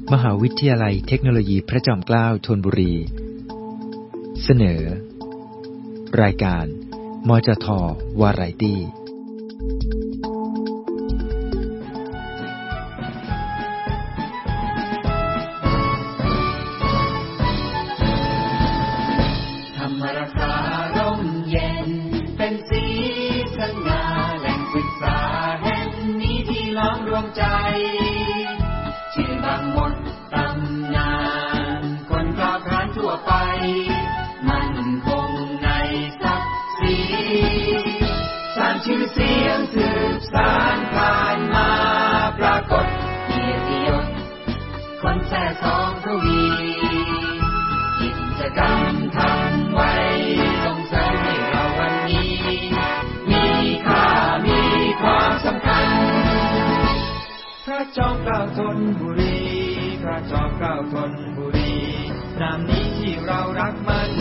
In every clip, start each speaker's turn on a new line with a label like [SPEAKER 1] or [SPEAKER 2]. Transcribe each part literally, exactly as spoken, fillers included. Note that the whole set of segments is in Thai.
[SPEAKER 1] มหาวิทยาลัยเทคโนโลยีพระจอมเกล้าธนบุรีเสนอรายการมจท.วาไรตี้
[SPEAKER 2] ธรรมรักษาร่มเย็นเป็นสีสง่าแหล่งศึกษาแห่งนี้ที่ล้อมรวมใจชื่อบางมดตำนานคนกล่าวขานทั่วไปมันคงในศักดิ์ศรีสร้างชื่อเสียงสืบสานผ่านมาปรากฏเกียรติยศคนแท้สองทวีกิจกรรมทำไว้ส่งเสริมให้เราวันนี้มีค่ามีความสำคัญพระจอมเกล้าธนบุรีพระจอมเกล้าธนบุรีนามนี้ที่เรารักมัน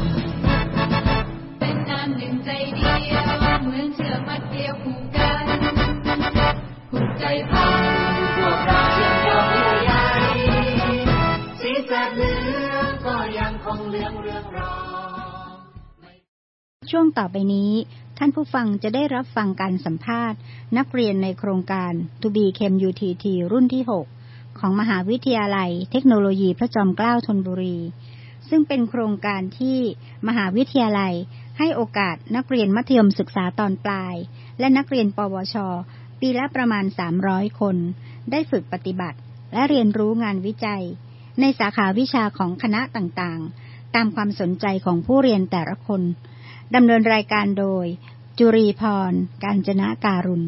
[SPEAKER 2] เป็นนามหนึ่งใจเดียวเหมือนเชือกมัดเดียวผูกกันผูกใจพันพวกเราเชื่อมโยงเยื่อใยสีแสดเหลืองก็ยังคงเหลืองเรืองรอง
[SPEAKER 3] ช่วงต่อไปนี้ท่านผู้ฟังจะได้รับฟังการสัมภาษณ์นักเรียนในโครงการ ทู บี เค อี เอ็ม ยู ที ที รุ่นที่หกของมหาวิทยาลัยเทคโนโลยีพระจอมเกล้าธนบุรีซึ่งเป็นโครงการที่มหาวิทยาลัยให้โอกาสนักเรียนมัธยมศึกษาตอนปลายและนักเรียนปวชปีละประมาณสามร้อยคนได้ฝึกปฏิบัติและเรียนรู้งานวิจัยในสาขาวิชาของคณะต่างๆตามความสนใจของผู้เรียนแต่ละคนดำเนินรายการโดยจุรีพร กาญจนการุณ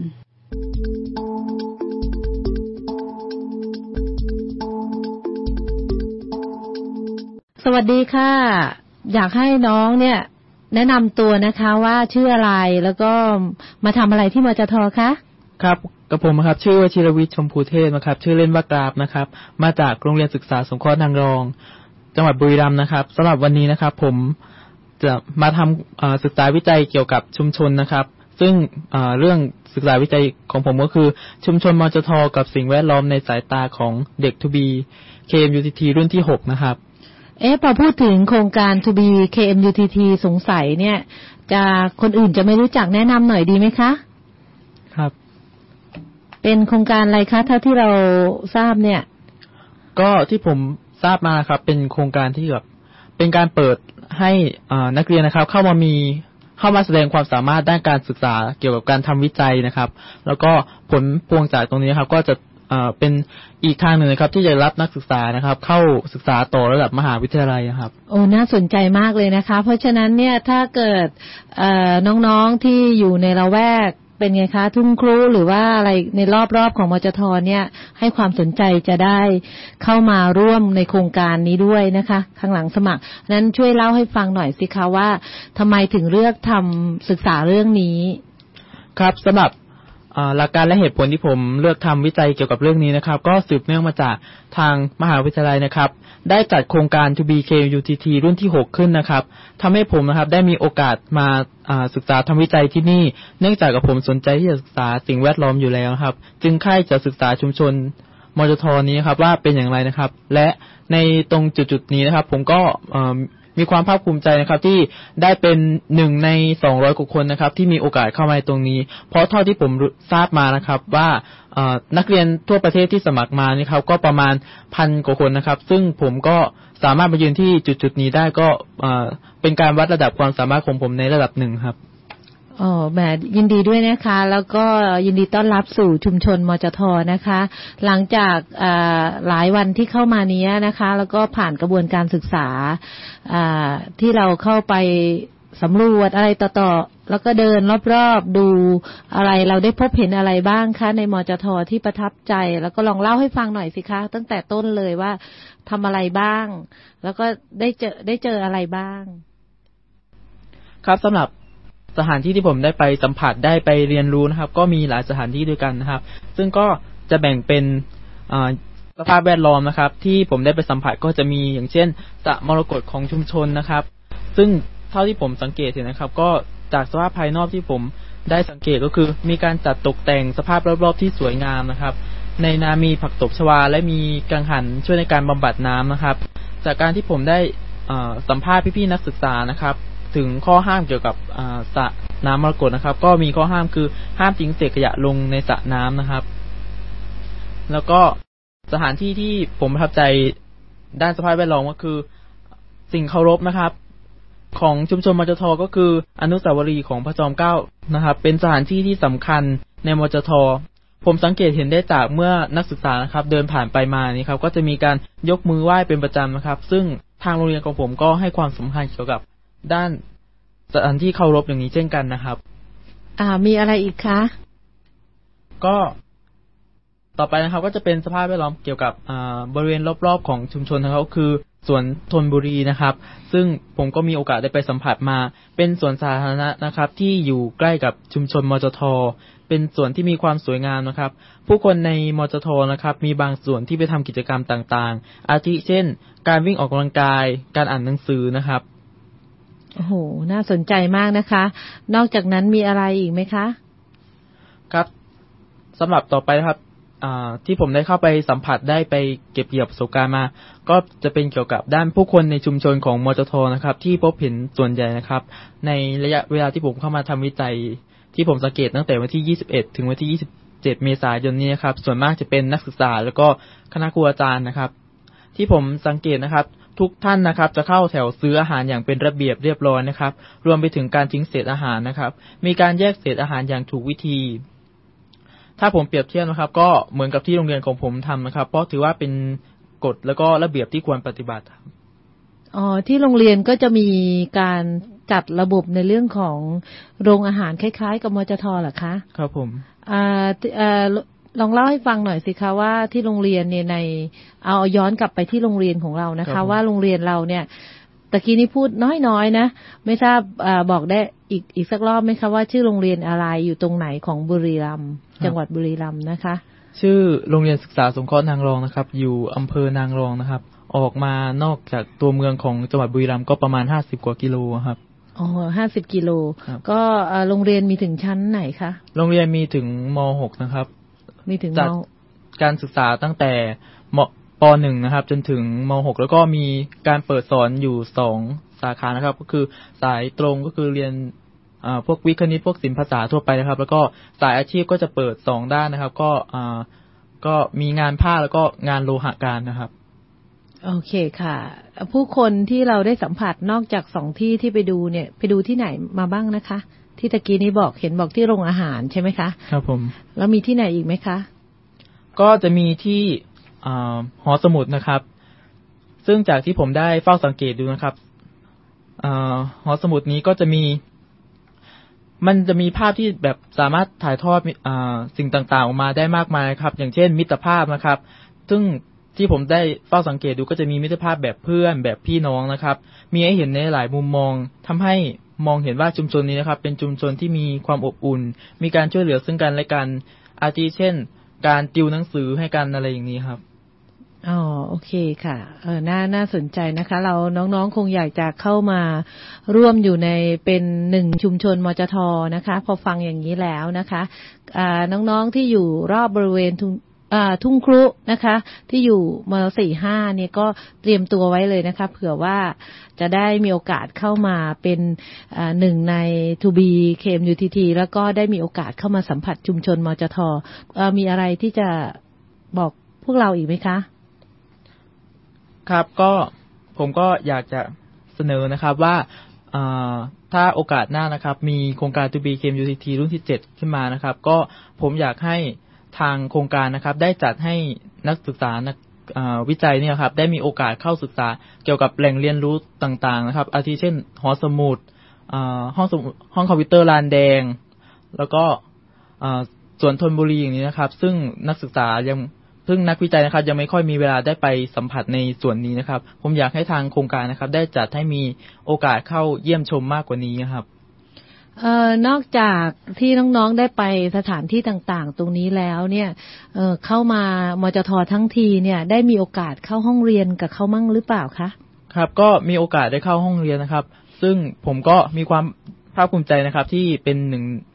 [SPEAKER 4] สวัสดีค่ะอยากให้น้องเนี่ยแนะนำตัวนะคะว่าชื่ออะไรแล้วก็มาทำอะไรที่มจท.คะ
[SPEAKER 5] ครับกับผมครับชื่อวชิรวิทย์ชมพูเทศนะครับชื่อเล่นว่ากราฟนะครับมาจากโรงเรียนศึกษาสงเคราะห์นางรองจังหวัดบุรีรัมย์นะครับสำหรับวันนี้นะครับผมจะมาทำศึกษาวิจัยเกี่ยวกับชุมชนนะครับซึ่งเรื่องศึกษาวิจัยของผมก็คือชุมชนมจท.กับสิ่งแวดล้อมในสายตาของเด็ก ทู บี เค เอ็ม ยู ที ที รุ่นที่หกนะครับ
[SPEAKER 4] เอ๊ะพอพูดถึงโครงการ ทู บี เค เอ็ม ยู ที ที สงสัยเนี่ยจะคนอื่นจะไม่รู้จักแนะนำหน่อยดีไหมคะ
[SPEAKER 5] ครับ
[SPEAKER 4] เป็นโครงการอะไรคะเท่าที่เราทราบเนี่ย
[SPEAKER 5] ก็ที่ผมทราบมาครับเป็นโครงการที่แบบเป็นการเปิดให้นักเรียนนะครับเข้ามามีเข้ามาแสดงความสามารถด้านการศึกษาเกี่ยวกับการทำวิจัยนะครับแล้วก็ผลพวงจากตรงนี้ครับก็จะเป็นอีกทางหนึ่งนะครับที่จะรับนักศึกษานะครับเข้าศึกษาต่อระดับมหาวิทยาลัยครับ
[SPEAKER 4] โอ้น่าสนใจมากเลยนะคะเพราะฉะนั้นเนี่ยถ้าเกิดน้องๆที่อยู่ในละแวกเป็นไงคะทุ่งครูหรือว่าอะไรในรอบๆของมจท.เนี่ยให้ความสนใจจะได้เข้ามาร่วมในโครงการนี้ด้วยนะคะข้างหลังสมัครนั้นช่วยเล่าให้ฟังหน่อยสิคะว่าทำไมถึงเลือกทำศึกษาเรื่องนี้
[SPEAKER 5] ครับสำหรับหลักการและเหตุผลที่ผมเลือกทำวิจัยเกี่ยวกับเรื่องนี้นะครับก็สืบเนื่องมาจากทางมหาวิทยาลัยนะครับได้จัดโครงการ ทู บี เค ยู ที ที รุ่นที่หกขึ้นนะครับทำให้ผมนะครับได้มีโอกาสมาศึกษาทำวิจัยที่นี่เนื่องจากกับผมสนใจที่จะศึกษาสิ่งแวดล้อมอยู่แล้วครับจึงใคร่จะศึกษาชุมชนมจท.นี้ครับว่าเป็นอย่างไรนะครับและในตรงจุดๆนี้นะครับผมก็มีความภาคภูมิใจนะครับที่ได้เป็นหนึ่งในสองร้อยกว่าคนนะครับที่มีโอกาสเข้ามาตรงนี้เพราะเท่าที่ผมทราบมานะครับว่านักเรียนทั่วประเทศที่สมัครมานี่ครับก็ประมาณพันกว่าคนนะครับซึ่งผมก็สามารถมายืนที่จุดๆนี้ได้ก็เป็นการวัดระดับความสามารถของผมในระดับหนึ่งครับ
[SPEAKER 4] อ๋อแหมยินดีด้วยนะคะแล้วก็ยินดีต้อนรับสู่ชุมชนมจท.นะคะหลังจากหลายวันที่เข้ามานี้นะคะแล้วก็ผ่านกระบวนการศึกษาที่เราเข้าไปสำรวจอะไรต่อๆแล้วก็เดินรอบๆดูอะไรเราได้พบเห็นอะไรบ้างคะในมจท.ที่ประทับใจแล้วก็ลองเล่าให้ฟังหน่อยสิคะตั้งแต่ต้นเลยว่าทำอะไรบ้างแล้วก็ได้เจอได้เจออะไรบ้าง
[SPEAKER 5] ครับสำหรับสถานที่ที่ผมได้ไปสัมผัสได้ไปเรียนรู้นะครับก็มีหลายสถานที่ด้วยกันนะครับซึ่งก็จะแบ่งเป็นสภาพแวดล้อมนะครับที่ผมได้ไปสัมผัสก็จะมีอย่างเช่นสระมรกตของชุมชนนะครับซึ่งเท่าที่ผมสังเกตเห็นนะครับก็จากสภาพภายนอกที่ผมได้สังเกตก็คือมีการจัดตกแต่งสภาพรอบๆที่สวยงามนะครับในนามีผักตบชวาและมีกังหันช่วยในการบำบัดน้ำนะครับจากการที่ผมได้สัมภาษณ์พี่ๆนักศึกษานะครับถึงข้อห้ามเกี่ยวกับสระน้ำมรกตนะครับก็มีข้อห้ามคือห้ามทิ้งเศษขยะลงในสระน้ำนะครับแล้วก็สถานที่ที่ผมประทับใจด้านสภาพแวดล้อมก็คือสิ่งเคารพนะครับของชุมชนมจท.ก็คืออนุสาวรีย์ของพระจอมเกล้านะครับเป็นสถานที่ที่สำคัญในมจท.ผมสังเกตเห็นได้จากเมื่อนักศึกษานะครับเดินผ่านไปมานี่ครับก็จะมีการยกมือไหว้เป็นประจำนะครับซึ่งทางโรงเรียนของผมก็ให้ความสำคัญเกี่ยวกับด้านสถานที่เคารพอย่างนี้เช่นกันนะครับ
[SPEAKER 4] อ่ามีอะไรอีกคะ
[SPEAKER 5] ก็ต่อไปนะครับก็จะเป็นสภาพแวดล้อมเกี่ยวกับอ่าบริเวณรอบๆของชุมชนนะครับคือสวนธนบุรีนะครับซึ่งผมก็มีโอกาสได้ไปสัมผัสมาเป็นสวนสาธารณะนะครับที่อยู่ใกล้กับชุมชนมจท.เป็นสวนที่มีความสวยงามนะครับผู้คนในมจท.นะครับมีบางส่วนที่ไปทำกิจกรรมต่างๆอาทิเช่นการวิ่งออกกำลังกายการอ่านหนังสือนะครับ
[SPEAKER 4] โอ้โหน่าสนใจมากนะคะนอกจากนั้นมีอะไรอีกไหมคะ
[SPEAKER 5] ครับสำหรับต่อไปครับที่ผมได้เข้าไปสัมผัสได้ไปเก็บเกี่ยวประสบการณ์มาก็จะเป็นเกี่ยวกับด้านผู้คนในชุมชนของมจท.นะครับที่พบเห็นส่วนใหญ่นะครับในระยะเวลาที่ผมเข้ามาทำวิจัยที่ผมสังเกตตั้งแต่วันที่ยี่สิบเอ็ดถึงวันที่ยี่สิบเจ็ดเมษายนนี้นะครับส่วนมากจะเป็นนักศึกษาแล้วก็คณะครูอาจารย์นะครับที่ผมสังเกตนะครับทุกท่านนะครับจะเข้าแถวซื้ออาหารอย่างเป็นระเบียบเรียบร้อยนะครับรวมไปถึงการทิ้งเศษอาหารนะครับมีการแยกเศษอาหารอย่างถูกวิธีถ้าผมเปรียบเทียบนะครับก็เหมือนกับที่โรงเรียนของผมทำนะครับเพราะถือว่าเป็นกฎแล้วก็ระเบียบที่ควรปฏิบัติ
[SPEAKER 4] อ๋อที่โรงเรียนก็จะมีการจัดระบบในเรื่องของโรงอาหารคล้ายๆกับมจท.เหรอคะ
[SPEAKER 5] ครับผม
[SPEAKER 4] อ่าเอ่อลองเล่าให้ฟังหน่อยสิคะว่าที่โรงเรียนเนี่ยในเอาย้อนกลับไปที่โรงเรียนของเรานะคะว่าโรงเรียนเราเนี่ยตะกี้นี้พูดน้อยๆนะไม่ทราบอ่าบอกได้อีกอีกสักรอบไหมคะว่าชื่อโรงเรียนอะไรอยู่ตรงไหนของบุรีรัมย์จังหวัดบุรีรัมย์นะคะ
[SPEAKER 5] ชื่อโรงเรียนศึกษาสงเคราะห์นางรองนะครับอยู่อำเภอนางรองนะครับออกมานอกจากตัวเมืองของจังหวัดบุรีรัมย์ก็ประมาณห้าสิบกว่ากิโลครับ
[SPEAKER 4] อ๋อห้าสิบกิโลก็โรงเรียนมีถึงชั้นไหนคะ
[SPEAKER 5] โรงเรียนมีถึงม.หก นะครับ
[SPEAKER 4] มีถึง
[SPEAKER 5] จัดการศึกษาตั้งแต่ม.ป.หนึ่ง นะครับจนถึงม.หก แล้วก็มีการเปิดสอนอยู่สองสาขานะครับก็คือสายตรงก็คือเรียนอ่าพวกวิทย์คณิตพวกศิลปภาษาทั่วไปนะครับแล้วก็สายอาชีพก็จะเปิดสองด้านนะครับก็อ่าก็มีงานผ้าแล้วก็งานโลหะการนะครับ
[SPEAKER 4] โอเคค่ะผู้คนที่เราได้สัมผัสนอกจากสองที่ที่ไปดูเนี่ยไปดูที่ไหนมาบ้างนะคะที่ตะกี้นี้บอกเห็นบอกที่โรงอาหารใช่ไหมคะ
[SPEAKER 5] ครับผม
[SPEAKER 4] แล้วมีที่ไหนอีกไหมคะ
[SPEAKER 5] ก็จะมีที่อ่าหอสมุดนะครับซึ่งจากที่ผมได้เฝ้าสังเกตดูนะครับอ่าหอสมุดนี้ก็จะมีมันจะมีภาพที่แบบสามารถถ่ายทอดอ่าสิ่งต่างๆออกมาได้มากมายครับอย่างเช่นมิตรภาพนะครับซึ่งที่ผมได้เฝ้าสังเกตดูก็จะมีมิตรภาพแบบเพื่อนแบบพี่น้องนะครับมีให้เห็นในหลายมุมมองทำให้มองเห็นว่าชุมชนนี้นะครับเป็นชุมชนที่มีความอบอุ่นมีการช่วยเหลือซึ่งกันและกันอาทิเช่นการติวหนังสือให้กันอะไรอย่างนี้ครับ
[SPEAKER 4] อ๋อโอเคค่ะเออน่าน่าสนใจนะคะเราน้องๆคงอยากจะเข้ามาร่วมอยู่ในเป็นหนึ่งชุมชนมจท.นะคะพอฟังอย่างนี้แล้วนะคะอ่าน้องๆที่อยู่รอบบริเวณทุ่งครุนะคะที่อยู่ม.สี่ ห้าเนี่ยก็เตรียมตัวไว้เลยนะคะเผื่อว่าจะได้มีโอกาสเข้ามาเป็นหนึ่งใน ทู บี เค เอ็ม ยู ที ที แล้วก็ได้มีโอกาสเข้ามาสัมผัสชุมชนมจท.มีอะไรที่จะบอกพวกเราอีกไหมคะ
[SPEAKER 5] ครับก็ผมก็อยากจะเสนอนะครับว่าถ้าโอกาสหน้านะครับมีโครงการ ทู บี เค เอ็ม ยู ที ที รุ่นที่เจ็ดขึ้นมานะครับก็ผมอยากให้ทางโครงการนะครับได้จัดให้นักศึกษานักวิจัยเนี่ยครับได้มีโอกาสเข้าศึกษาเกี่ยวกับแหล่งเรียนรู้ต่างๆนะครับอาทิเช่นหอสมุดห้องห้องคอมพิวเตอร์ลานแดงแล้วก็สวนธนบุรีอย่างนี้นะครับซึ่งนักศึกษายังซึ่งนักวิจัยนะครับยังไม่ค่อยมีเวลาได้ไปสัมผัสในส่วนนี้นะครับผมอยากให้ทางโครงการนะครับได้จัดให้มีโอกาสเข้าเยี่ยมชมมากกว่านี้ครับ
[SPEAKER 4] เอ่อนอกจากที่น้องๆได้ไปสถานที่ต่างๆตรงนี้แล้วเนี่ยเอ่อเข้ามามจท.ทั้งทีเนี่ยได้มีโอกาสเข้าห้องเรียนกับเขามั่งหรือเปล่าคะ
[SPEAKER 5] ครับก็มีโอกาสได้เข้าห้องเรียนนะครับซึ่งผมก็มีความภาคภูมิใจนะครับที่เป็นหนึ่ง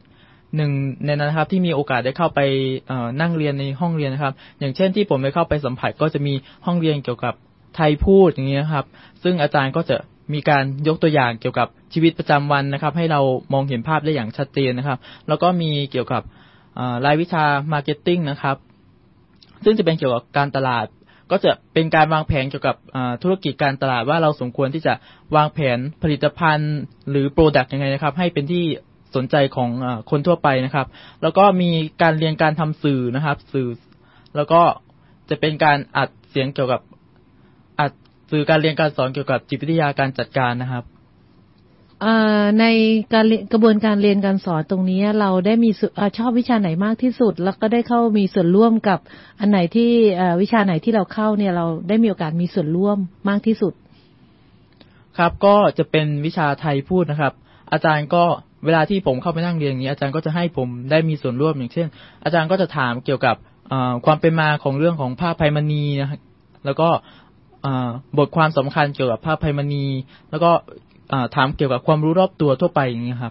[SPEAKER 5] หนึ่งในนั้นนะครับที่มีโอกาสได้เข้าไปนั่งเรียนในห้องเรียนนะครับอย่างเช่นที่ผมได้เข้าไปสัมผัสก็จะมีห้องเรียนเกี่ยวกับไทยพูดอย่างนี้นะครับซึ่งอาจารย์ก็จะมีการยกตัวอย่างเกี่ยวกับชีวิตประจำวันนะครับให้เรามองเห็นภาพได้อย่างชัดเจนนะครับแล้วก็มีเกี่ยวกับรายวิชามาร์เก็ตติ้งนะครับซึ่งจะเป็นเกี่ยวกับการตลาดก็จะเป็นการวางแผนเกี่ยวกับธุรกิจการตลาดว่าเราสมควรที่จะวางแผนผลิตภัณฑ์หรือโปรดักต์ยังไงนะครับให้เป็นที่สนใจของคนทั่วไปนะครับแล้วก็มีการเรียนการทำสื่อนะครับสื่อแล้วก็จะเป็นการอัดเสียงเกี่ยวกับอัดสื่อการเรียนการสอนเกี่ยวกับจิตวิทยาการจัดการนะครับ
[SPEAKER 4] ในการกระบวนการเรียนการสอนตรงนี้เราได้มีชอบวิชาไหนมากที่สุดแล้วก็ได้เข้ามีส่วนร่วมกับอันไหนที่วิชาไหนที่เราเข้าเนี่ยเราได้มีโอกาสมีส่วนร่วมมากที่สุด
[SPEAKER 5] ครับก็จะเป็นวิชาไทยพูดนะครับอาจารย์ก็เวลาที่ผมเข้าไปนั่งเรียนอย่างนี้อาจารย์ก็จะให้ผมได้มีส่วนร่วมอย่างเช่นอาจารย์ก็จะถามเกี่ยวกับความเป็นมาของเรื่องของผ้าไพมณีนะครับแล้วก็บทความสำคัญเกี่ยวกับผ้าไพมณีแล้วก็ถามเกี่ยวกับความรู้รอบตัวทั่วไปอย่างนี้ครับ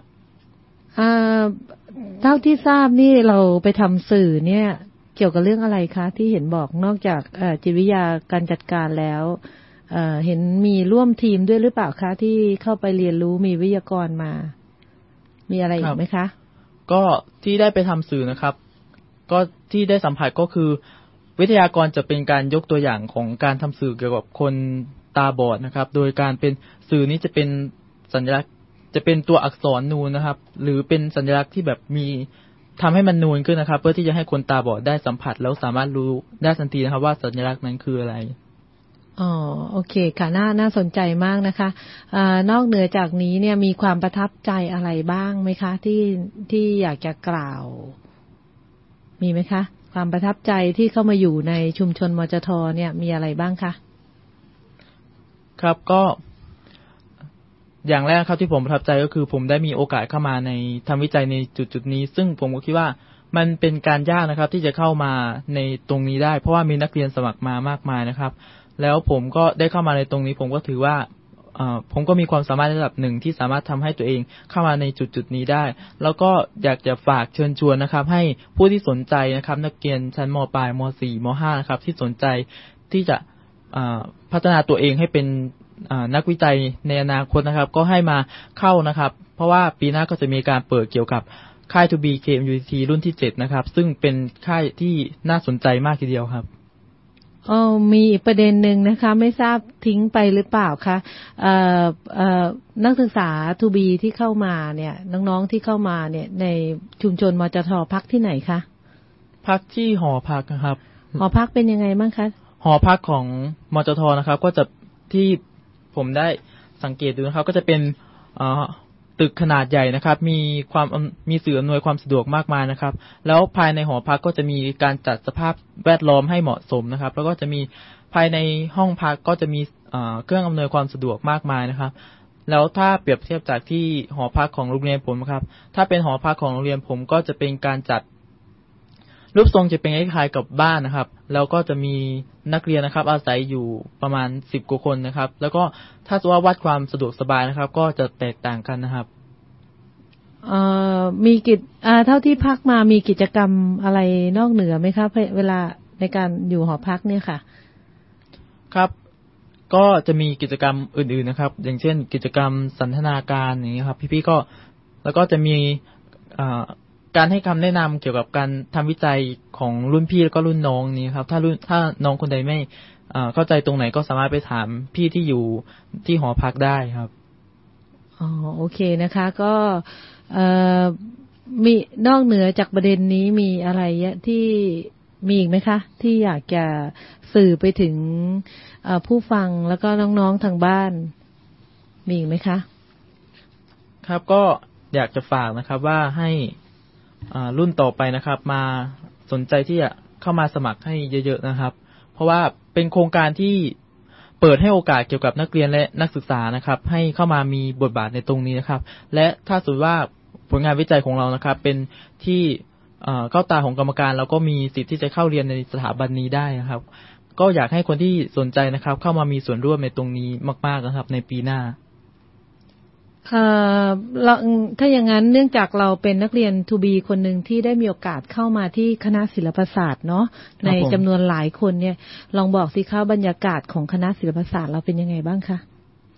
[SPEAKER 4] เท่าที่ทราบนี่เราไปทำสื่อเนี่ยเกี่ยวกับเรื่องอะไรคะที่เห็นบอกนอกจากจิตวิทยาการจัดการแล้วเห็นมีร่วมทีมด้วยหรือเปล่าคะที่เข้าไปเรียนรู้มีวิทยากรมามีอะไรอีกไหมคะ
[SPEAKER 5] ก็ที่ได้ไปทำสื่อนะครับก็ที่ได้สัมผัสก็คือวิทยากรจะเป็นการยกตัวอย่างของการทำสื่อเกี่ยวกับคนตาบอดนะครับโดยการเป็นสื่อนี้จะเป็นสัญลักษณ์จะเป็นตัวอักษรนูนนะครับหรือเป็นสัญลักษณ์ที่แบบมีทำให้มันนูนขึ้นนะครับเพื่อที่จะให้คนตาบอดได้สัมผัสแล้วสามารถรู้ได้ทันทีนะครับว่าสัญลักษณ์นั้นคืออะไร
[SPEAKER 4] อ๋อโอเคค่ะน่าน่าสนใจมากนะคะอ่านอกเหนือจากนี้เนี่ยมีความประทับใจอะไรบ้างไหมคะที่ที่อยากจะกล่าวมีไหมคะความประทับใจที่เข้ามาอยู่ในชุมชนมจท.เนี่ยมีอะไรบ้างคะ
[SPEAKER 5] ครับก็อย่างแรกครับที่ผมประทับใจก็คือผมได้มีโอกาสเข้ามาในทำวิจัยในจุดๆนี้ซึ่งผมก็คิดว่ามันเป็นการยากนะครับที่จะเข้ามาในตรงนี้ได้เพราะว่ามีนักเรียนสมัครมามากมายนะครับแล้วผมก็ได้เข้ามาในตรงนี้ผมก็ถือว่าผมก็มีความสามารถระดับหนึ่งที่สามารถทำให้ตัวเองเข้ามาในจุดๆนี้ได้แล้วก็อยากจะฝากเชิญชวนนะครับให้ผู้ที่สนใจนะครับนักเรียนชั้นม.ปลายม.สี่ ม.ห้า นะครับที่สนใจที่จะพัฒนาตัวเองให้เป็นนักวิจัยในอนาคตนะครับก็ให้มาเข้านะครับเพราะว่าปีหน้าก็จะมีการเปิดเกี่ยวกับค่าย ทู บี เค เอ็ม ยู ที ที รุ่นที่เจ็ดนะครับซึ่งเป็นค่ายที่น่าสนใจมากทีเดียวครับ
[SPEAKER 4] อ๋อมีอีกประเด็นหนึ่งนะคะไม่ทราบทิ้งไปหรือเปล่าคะเอ่อเอ่อนักศึกษา ทู บี ที่เข้ามาเนี่ยน้องๆที่เข้ามาเนี่ยในชุมชนมจท.พักที่ไหนคะ
[SPEAKER 5] พักที่หอพักนะครับ
[SPEAKER 4] หอพักเป็นยังไงบ้างคะ
[SPEAKER 5] หอพักของมจท.นะครับก็จะที่ผมได้สังเกตดูนะครับก็จะเป็นตึกขนาดใหญ่นะครับมีความมีสื่ออำนวยความสะดวกมากมายนะครับแล้วภายในหอพักก็จะมีการจัดสภาพแวดล้อมให้เหมาะสมนะครับแล้วก็จะมีภายในห้องพักก็จะมีเครื่องอำนวยความสะดวกมากมายนะครับแล้วถ้าเปรียบเทียบจากที่หอพักของโรงเรียนผมครับถ้าเป็นหอพักของโรงเรียนผมก็จะเป็นการจัดรูปทรงจะเป็นคล้ายๆกับบ้านนะครับแล้วก็จะมีนักเรียนนะครับอาศัยอยู่ประมาณสิบกว่าคนนะครับแล้วก็ถ้าสมมุติว่าวัดความสะดวกสบายนะครับก็จะแตกต่างกันนะครับ
[SPEAKER 4] เอ่อมีกิจอ่าเท่าที่พักมามีกิจกรรมอะไรนอกเหนือไหมครับเวลาในการอยู่หอพักเนี่ยค่ะ
[SPEAKER 5] ครับก็จะมีกิจกรรมอื่นๆนะครับอย่างเช่นกิจกรรมสันทนาการอย่างนี้ครับพี่ๆก็แล้วก็จะมีอ่าการให้คำแนะนำเกี่ยวกับการทำวิจัยของรุ่นพี่แล้วก็รุ่นน้องนี้ครับถ้ารุ่นถ้าน้องคนใดไม่เข้าใจตรงไหนก็สามารถไปถามพี่ที่อยู่ที่หอพักได้ครับ
[SPEAKER 4] อ๋อโอเคนะคะก็มีนอกเหนือจากประเด็นนี้มีอะไรที่มีอีกไหมคะที่อยากจะสื่อไปถึงผู้ฟังแล้วก็น้องๆทางบ้านมีอีกไหมคะ
[SPEAKER 5] ครับก็อยากจะฝากนะครับว่าให้รุ่นต่อไปนะครับมาสนใจที่จะเข้ามาสมัครให้เยอะๆนะครับเพราะว่าเป็นโครงการที่เปิดให้โอกาสเกี่ยวกับนักเรียนและนักศึกษานะครับให้เข้ามามีบทบาทในตรงนี้นะครับและถ้าสมมติว่าผลงานวิจัยของเรานะครับเป็นที่เข้าตาของกรรมการเราก็มีสิทธิ์ที่จะเข้าเรียนในสถาบันนี้ได้นะครับก็อยากให้คนที่สนใจนะครับเข้ามามีส่วนร่วมในตรงนี้มากๆนะครับในปีหน้า
[SPEAKER 4] เอ่อเราถ้าอย่างนั้นเนื่องจากเราเป็นนักเรียน ทู บี คนหนึ่งที่ได้มีโอกาสเข้ามาที่คณะศิลปศาสตร์เนาะในจำนวนหลายคนเนี่ยลองบอกสิคะบรรยากาศของคณะศิลปศาสตร์เราเป็นยังไงบ้างคะ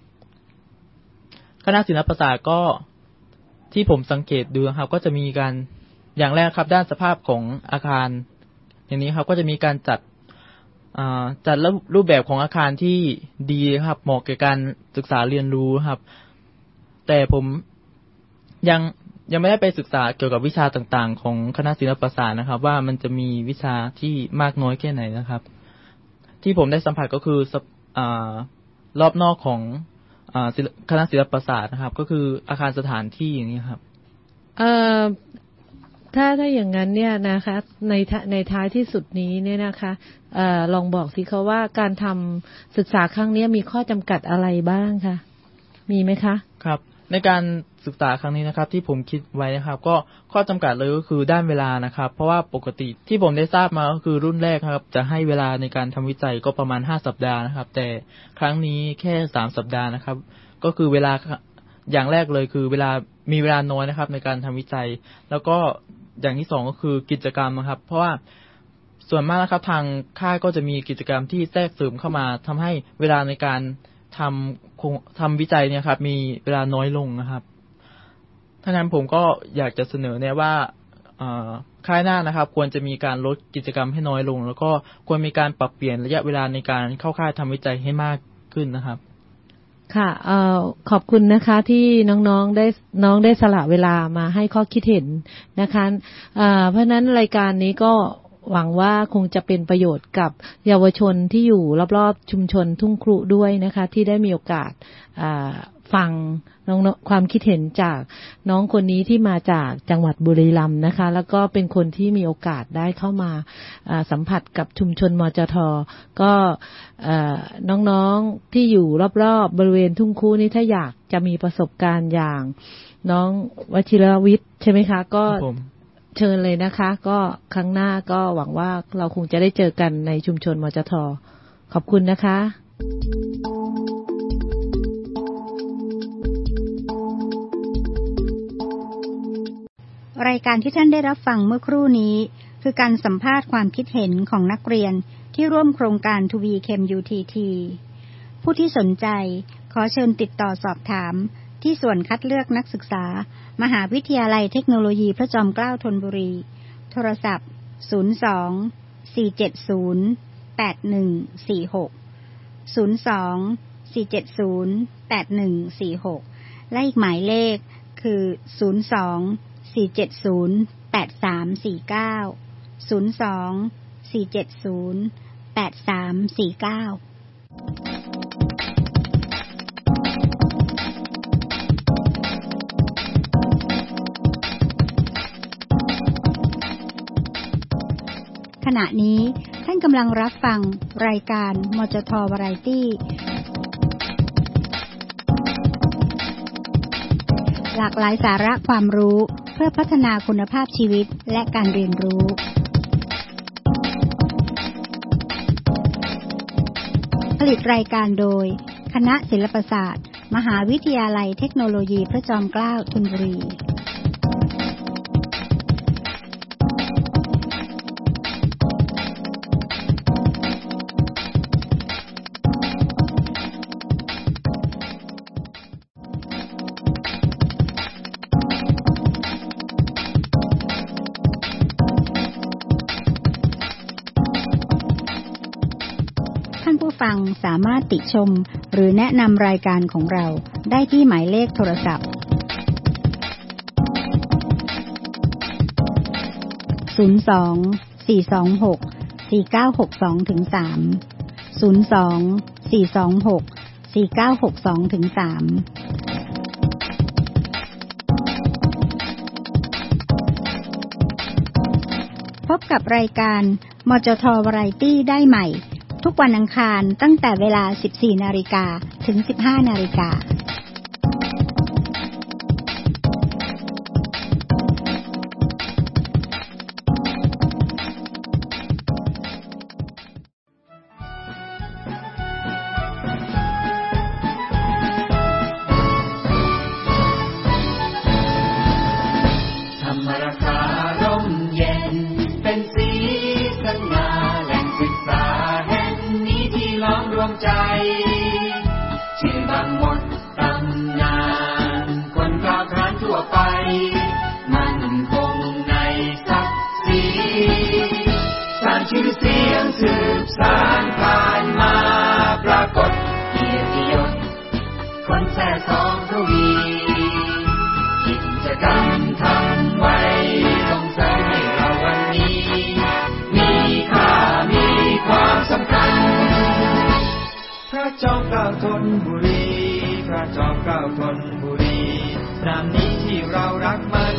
[SPEAKER 5] คณะศิลปศาสตร์ก็ที่ผมสังเกตดูครับก็จะมีการอย่างแรกครับด้านสภาพของอาคารอย่างนี้ครับก็จะมีการจัดจัดรูปแบบของอาคารที่ดีครับเหมาะแก่การศึกษาเรียนรู้ครับแต่ผมยังยังไม่ได้ไปศึกษาเกี่ยวกับวิชาต่างๆของคณะศิลปศาสตร์นะครับว่ามันจะมีวิชาที่มากน้อยแค่ไหนนะครับที่ผมได้สัมผัสก็คือรอบนอกของคณะศิลปศาสตร์นะครับก็คืออาคารสถานที่อย่างนี้ครับ
[SPEAKER 4] เอ่อถ้าถ้าอย่างนั้นเนี่ยนะคะในในท้ายที่สุดนี้เนี่ยนะคะเอ่อลองบอกสิเขาว่าการทำศึกษาครั้งนี้มีข้อจำกัดอะไรบ้างคะมีไหมคะ
[SPEAKER 5] ครับในการศึกษาครั้งนี้นะครับที่ผมคิดไว้นะครับก็ข้อจำกัดเลยก็คือด้านเวลานะครับเพราะว่าปกติที่ผมได้ทราบมาก็คือรุ่นแรกครับจะให้เวลาในการทำวิจัยก็ประมาณห้าสัปดาห์นะครับแต่ครั้งนี้แค่สามสัปดาห์นะครับก็คือเวลาอย่างแรกเลยคือเวลามีเวลาน้อยนะครับในการทำวิจัยแล้วก็อย่างที่สองก็คือกิจกรรมนะครับเพราะว่าส่วนมากนะครับทางค่ายก็จะมีกิจกรรมที่แทรกเสริมเข้ามาทำให้เวลาในการทำทำวิจัยเนี่ยครับมีเวลาน้อยลงนะครับถ้างั้นผมก็อยากจะเสนอเนี่ยว่าค่ายหน้านะครับควรจะมีการลดกิจกรรมให้น้อยลงแล้วก็ควรมีการปรับเปลี่ยนระยะเวลาในการเข้าค่ายทำวิจัยให้มากขึ้นนะครับ
[SPEAKER 4] ค่ะเอ่อขอบคุณนะคะที่น้องๆได้น้องได้สละเวลามาให้ข้อคิดเห็นนะคะเอ่อเพราะฉะนั้นรายการนี้ก็หวังว่าคงจะเป็นประโยชน์กับเยาวชนที่อยู่รอบๆชุมชนทุ่งครุด้วยนะคะที่ได้มีโอกาสฟังน้องความคิดเห็นจากน้องคนนี้ที่มาจากจังหวัดบุรีรัมย์นะคะแล้วก็เป็นคนที่มีโอกาสได้เข้ามาสัมผัสกับชุมชนมจท.ก็น้องๆที่อยู่รอบๆบริเวณทุ่งครุนี้ถ้าอยากจะมีประสบการณ์อย่างน้องวชิรวิทย์ใช่ไหมคะก็เชิญเลยนะคะก็ครั้งหน้าก็หวังว่าเราคงจะได้เจอกันในชุมชนมจท.ขอบคุณนะคะ
[SPEAKER 3] รายการที่ท่านได้รับฟังเมื่อครู่นี้คือการสัมภาษณ์ความคิดเห็นของนักเรียนที่ร่วมโครงการ ทู บี เค อี เอ็ม ยู ที ที ผู้ที่สนใจขอเชิญติดต่อสอบถามที่ส่วนคัดเลือกนักศึกษามหาวิทยาลัยเทคโนโลยีพระจอมเกล้าธนบุรีโทรศัพท์ศูนย์ สอง สี่ เจ็ด ศูนย์ แปด หนึ่ง สี่ หก ศูนย์ สอง สี่ เจ็ด ศูนย์ แปด หนึ่ง สี่ หกและอีกหมายเลขคือศูนย์ สอง สี่ เจ็ด ศูนย์ แปด สาม สี่ เก้า ศูนย์ สอง สี่ เจ็ด ศูนย์ แปด สาม สี่ เก้าขณะนี้ท่านกำลังรับฟังรายการมจท วาไรตี้หลากหลายสาระความรู้เพื่อพัฒนาคุณภาพชีวิตและการเรียนรู้ผลิตรายการโดยคณะศิลปศาสตร์มหาวิทยาลัยเทคโนโลยีพระจอมเกล้าธนบุรีฟังสามารถติชมหรือแนะนำรายการของเราได้ที่หมายเลขโทรศัพท์ศูนย์ สอง สี่ สอง หก สี่ เก้า หก สอง ถึง สาม ศูนย์ สอง สี่ สอง หก สี่ เก้า หก สอง ถึง สามพบกับรายการมจท วาไรตี้ได้ใหม่ทุกวันอังคารตั้งแต่เวลา สิบสี่ นาฬิกาถึง สิบห้า นาฬิกา
[SPEAKER 2] รักษาร่มเย็นเป็นสีสง่าแหล่งศึกษาแห่งนี้ที่ล้อมรวมใจชื่อบางมดตำนานคนกล่าวขานทั่วไปมั่นคงในศักดิ์ศรีสร้างชื่อเสียงสืบสานผ่านมาปรากฏเกียรติยศคนแท้สองทวีกิจกรรมทำไว้ส่งเสริมให้เราวันนี้มีค่ามีความสำคัญพระจอมเกล้าธนบุรีพระจอมเกล้าธนบุรีนามนี้ที่เรารักมัน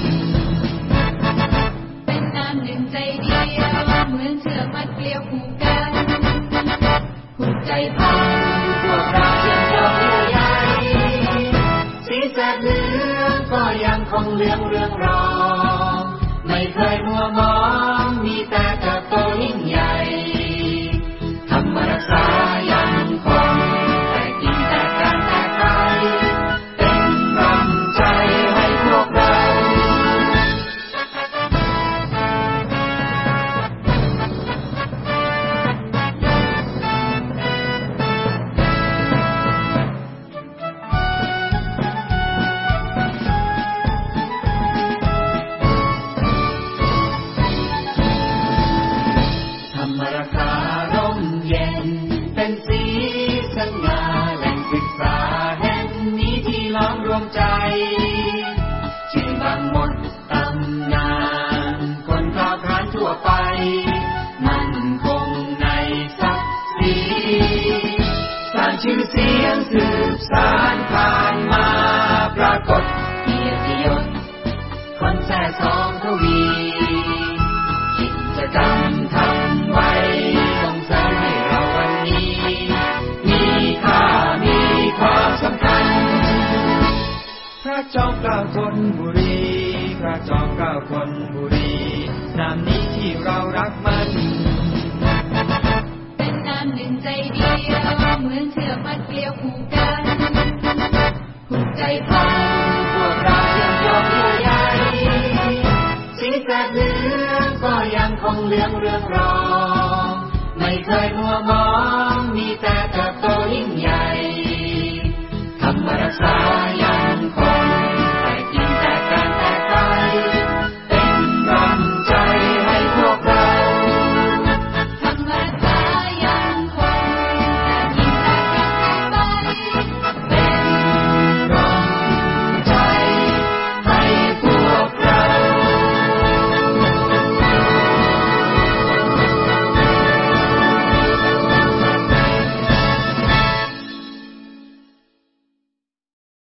[SPEAKER 6] เป็นนามหนึ่งใจเดียวเหมือนเชือกมัดเกลียวผูกกันผูกใจพันพวกเราเชื่อมโยงเยื่อใย
[SPEAKER 2] สีแสดเหลืองก็ยังคงเหลืองเรืองรองไม่เคยมัวมองมีแต่เติบโตยิ่งใหญ่ธรรมรักษายังคงแต่กินแต่การแต่ไกลเป็นกำลังใจให้พวกเราใจชื่อบางมดตำนานคนกล่าวขานทั่วไปมั่นคงในศักดิ์ศรีสร้างชื่อเสียงสืบสานผ่านมาปรากฏเกียรติยศคนแท้สองทวีกิจกรรมทำไว้ส่งเสริมให้เราวันนี้มีค่ามีความสำคัญพระจอมเกล้าธนบุรีพระจอมเกล้าธนบุรีนามนี้ที่เรารักมัน
[SPEAKER 6] เป็นนามหนึ่งใจเดียวเหมือนเชือกมัดเกลียวผูกกันผูกใจพัน
[SPEAKER 2] พวกเราเชื่อมโยงเยื่อใยสีแสดเหลืองก็ยังคงเหลืองเรืองรองไม่เคยมัวมองมีแต่เติบโตยิ่งใหญ่ธรรมรักษา